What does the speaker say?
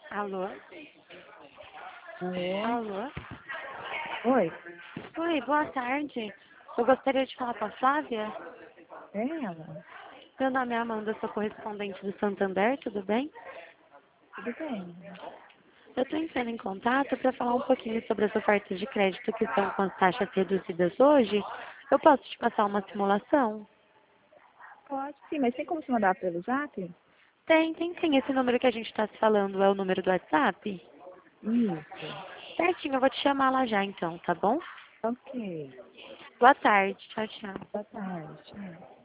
Alô? Alô? Alô? Oi, Oi, boa tarde. Eu gostaria de falar com a Flávia. é ela? Meu nome é Amanda, sou correspondente do Santander, tudo bem? Tudo bem? Eu estou entrando em contato para falar um pouquinho sobre as ofertas de crédito que estão com as taxas reduzidas hoje. Eu posso te passar uma simulação? Pode sim, mas tem como se mandar pelo zap? Tem sim. Esse número que a gente está se falando é o número do WhatsApp? Isso. Certinho, eu vou te chamar lá já então, tá bom? Ok. Boa tarde. Tchau, tchau. Boa tarde. Tchau.